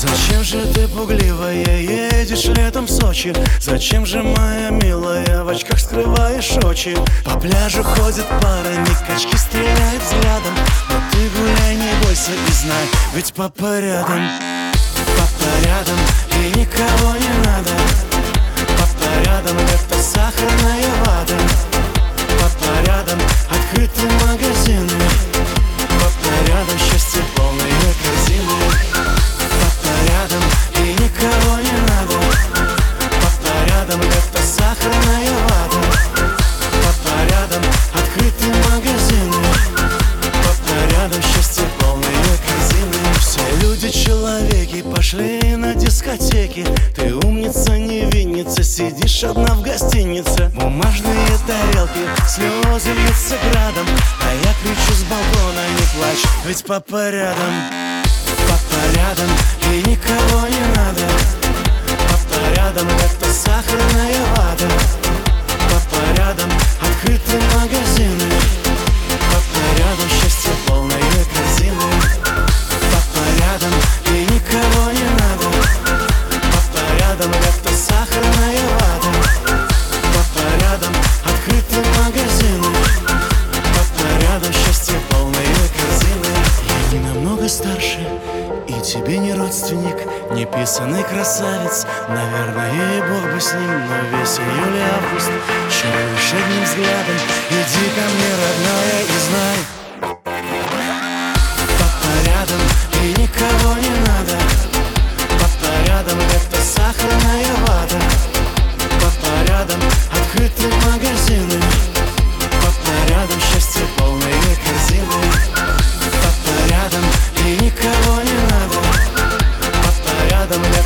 Зачем же ты пугливая едешь летом в Сочи? Зачем же, моя милая, в очках скрываешь очи? По пляжу ходят парами, качки стреляют взглядом. Но ты гуляй, не бойся и знай, ведь папа рядом. Папа рядом и никого не надо. Папа рядом, это сахарная вата. Папа рядом, открыты магазины. Папа рядом, счастье полные корзины. Папа рядом и никого не надо. Папа рядом, это сахарная вата. Папа рядом, открыты магазины. Папа рядом, счастье полные корзины. Все люди человеки пошли на дискотеки. Ты умница, невинница, сидишь одна в гостинице. Бумажные тарелки, слезы льются градом. А я кричу с балкона: не плачь, ведь папа рядом. Папа рядом и никого не надо. Папа рядом, это сахарная вата. Папа рядом, открыты магазины. Папа рядом, счастье полные корзины. Папа рядом и никого не надо. Папа рядом, это сахарная вата. Папа рядом, открыты магазины. Папа рядом, счастье полные корзины. Я не намного старше, и тебе не родственник, не писаный красавец. Наверное, и Бог бы с ним, но весь июль и август чаруешь одним взглядом. Иди ко мне, родная, и знай: папа рядом и никого не надо. Папа рядом, это сахарная вата. Папа рядом, открыты магазины. Папа рядом, счастье полные корзины. Папа рядом и никого не надо. Папа рядом,